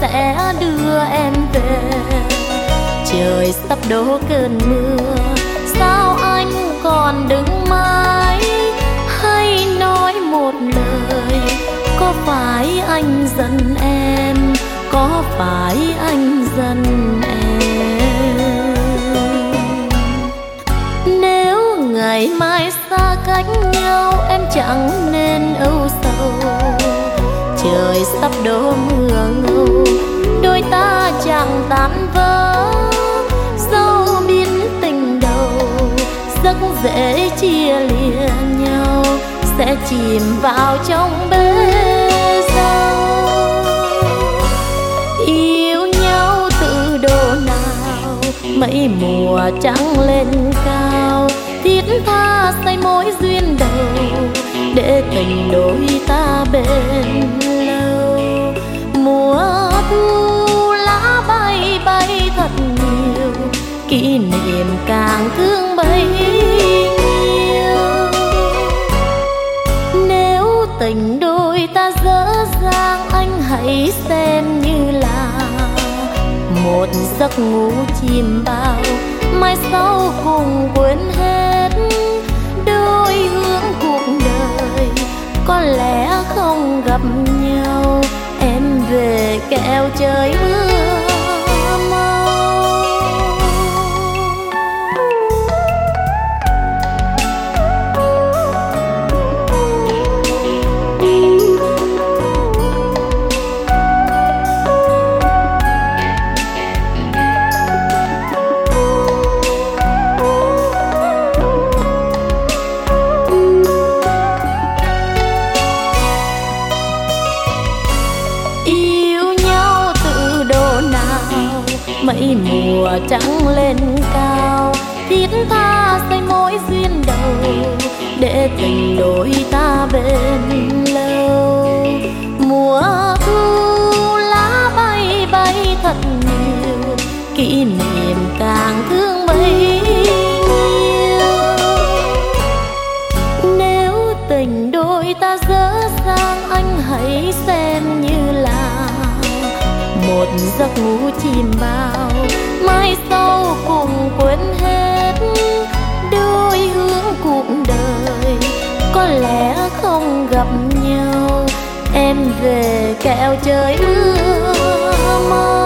sẽ đưa em về. Trời sắp đổ cơn mưa, sao anh còn đứng mãi? Hay nói một lời, có phải anh giận em? Có phải anh giận em? Nếu ngày mai xa cách nhau, em chẳng nên âu sầu. Trời sắp đổ mưa ngâu, đôi ta chẳng tan vỡ. Dẫu biết tình đầu rất dễ chia lìa nhau, sẽ chìm vào trong bể dâu. Yêu nhau từ độ nào, mấy mùa trắng lên cao, thiết tha xây mối duyên đầu, để tình đôi ta bền lâu. Mùa thu lá bay bay thật nhiều, kỷ niệm càng thương bấy nhiêu. Nếu tình đôi ta dở dang, anh hãy xem như là một giấc ngủ chìm bao, mai sau cùng quên hết. Đôi hướng cuộc đời có lẽ không gặp nhau, em về kẻo trời mưa mau. Mấy mùa trắng lên cao, thiết tha xây mối duyên đầu, để tình đôi ta bền lâu. Mùa thu lá bay bay thật nhiều, kỷ niệm càng thương bấy nhiêu. Nếu tình đôi ta dở dang, anh hãy xem như là một giấc ngủ chìm bao, mai sau cùng quên hết. Đôi hướng cuộc đời có lẽ không gặp nhau, em về kẻo trời mưa mau.